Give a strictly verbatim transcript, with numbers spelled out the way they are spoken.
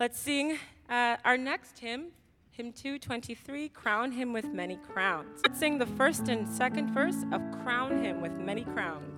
Let's sing uh, our next hymn, hymn two twenty-three, Crown Him with Many Crowns. Let's sing the first and second verse of Crown Him with Many Crowns.